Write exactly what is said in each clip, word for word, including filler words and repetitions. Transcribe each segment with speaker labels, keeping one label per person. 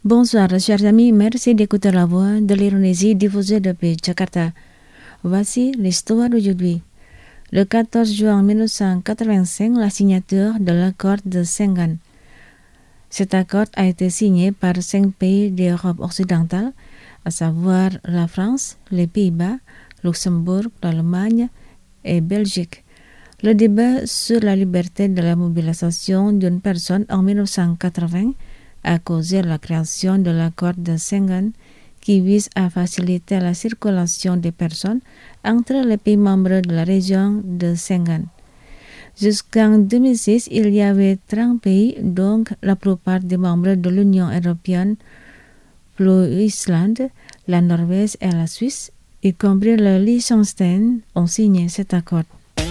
Speaker 1: Bonsoir, chers amis. Merci d'écouter la voix de l'Indonésie diffusée depuis Jakarta. Voici l'histoire d'aujourd'hui. Le quatorze juin mille neuf cent quatre-vingt-cinq, la signature de l'accord de Schengen. Cet accord a été signé par cinq pays d'Europe occidentale, à savoir la France, les Pays-Bas, Luxembourg, l'Allemagne et Belgique. Le débat sur la liberté de la mobilisation d'une personne en mille neuf cent quatre-vingts a causé la création de l'accord de Schengen qui vise à faciliter la circulation des personnes entre les pays membres de la région de Schengen. Jusqu'en deux mille six, il y avait trente pays, donc la plupart des membres de l'Union européenne, plus l'Islande, la Norvège et la Suisse, y compris le Liechtenstein, ont signé cet accord.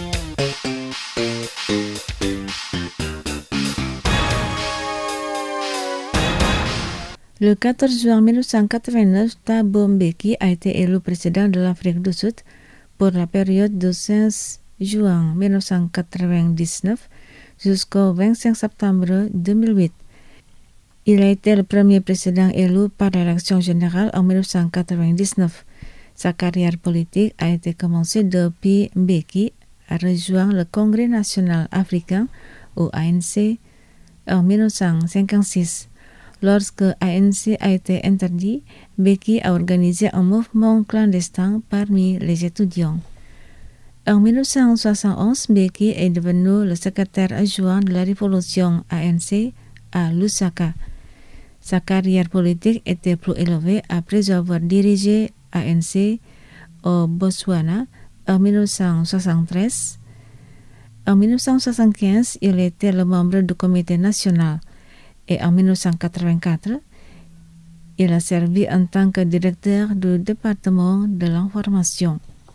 Speaker 1: Le quatorze juin mille neuf cent quatre-vingt-neuf, Thabo Mbeki a été élu président de l'Afrique du Sud pour la période du quinze juin mille neuf cent quatre-vingt-dix-neuf jusqu'au vingt-cinq septembre deux mille huit. Il a été le premier président élu par l'élection générale en mille neuf cent quatre-vingt-dix-neuf. Sa carrière politique a été commencée depuis Mbeki a rejoint le Congrès national africain ou A N C en mille neuf cent cinquante-six. Lorsque A N C a été interdit, Mbeki a organisé un mouvement clandestin parmi les étudiants. En mille neuf cent soixante et onze, Mbeki est devenu le secrétaire adjoint de la révolution A N C à Lusaka. Sa carrière politique était plus élevée après avoir dirigé A N C au Botswana en mille neuf cent soixante-treize. En mille neuf cent soixante-quinze, il était le membre du comité national. Et en mille neuf cent quatre-vingt-quatre, il a servi en tant que directeur du département de l'information.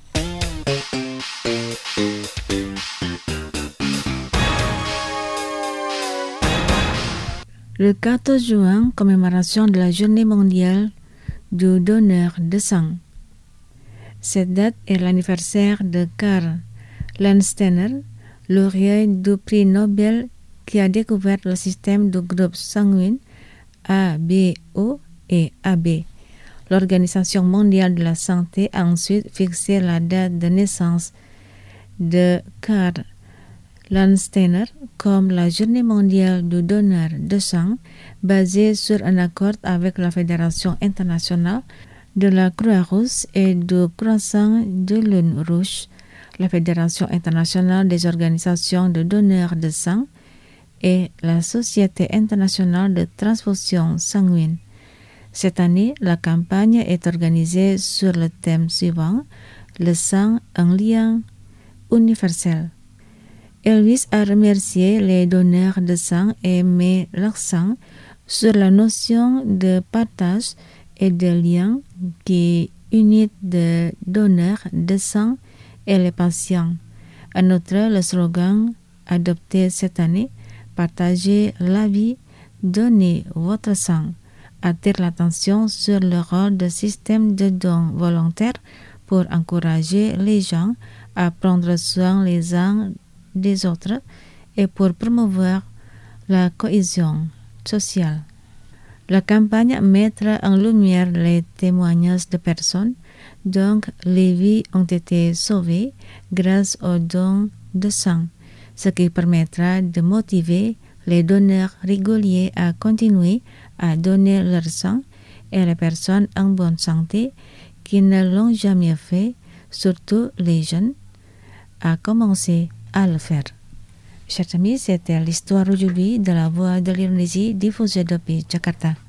Speaker 1: Le quatorze juin, commémoration de la Journée mondiale du donneur de sang. Cette date est l'anniversaire de Karl Landsteiner, lauréat du prix Nobel qui a découvert le système de groupes sanguins A, B, O et A B. L'Organisation mondiale de la santé a ensuite fixé la date de naissance de Karl Landsteiner comme la Journée mondiale du donneur de sang, basée sur un accord avec la Fédération internationale de la Croix-Rouge et du Croissant de Lune Rouge, la Fédération internationale des organisations de donneurs de sang et la Société internationale de transfusion sanguine. Cette année, la campagne est organisée sur le thème suivant, le sang, un lien universel. Elle vise à remercier les donneurs de sang et met l'accent sur la notion de partage et de lien qui unit les donneurs de sang et les patients. En outre, le slogan adopté cette année, Partagez la vie, donnez votre sang, attire l'attention sur le rôle du système de dons volontaires pour encourager les gens à prendre soin les uns des autres et pour promouvoir la cohésion sociale. La campagne mettra en lumière les témoignages de personnes dont les vies ont été sauvées grâce aux dons de sang, ce qui permettra de motiver les donneurs réguliers à continuer à donner leur sang et les personnes en bonne santé qui ne l'ont jamais fait, surtout les jeunes, à commencer à le faire. Chers amis, c'était l'histoire aujourd'hui de la voix de l'Indonésie diffusée depuis Jakarta.